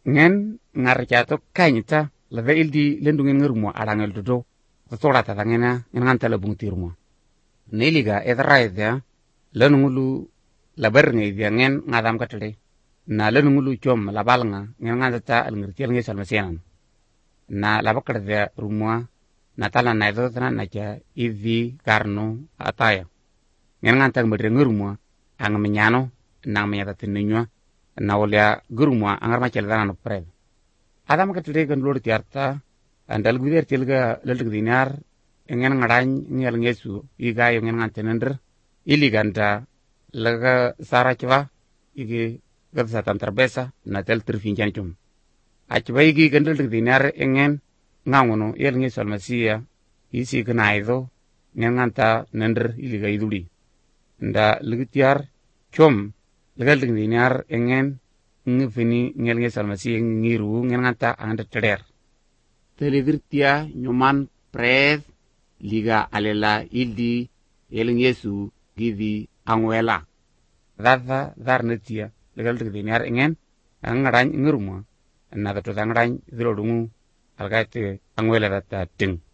ngen ngarja to kanyita la ve ildi lendungen ngurmo arangel dodo tora ta ngena ngan tala bungtirmo neliga edraida lanungulu labar ngi ngen ngadam katale na lanungulu chom la balnga ngen ngata alngirtiel ngi salmasian na labakar de rumwa na tala na do na ja ivi karno ataya ngen ngata mudre ngurmo ang menyano na menyata tinnyo na olya gurumwa angar machel dana pred adam katale kan lor tiarta andal guder tilga laldig dinar ngen ngarany ngel ngesu iga ngen ngante nender iliganda laga sarachwa igi gadsa tantrabesa na tel trifin chum achwa igi gandal dinar ngen ngawono yel ngi salmasia isi gnaido ngen nganta nender iliga iduli nda ligtiar chum legal dinar ngen ngifini ngel ngi salmasia ngiru ngen nganta anda teder televirtia nyuman pred liga alela ildi yelin yesu givi angwela dada darnetia legal dinar ngen angarany nguruma na to dangarany dilodungu algate angwela data ting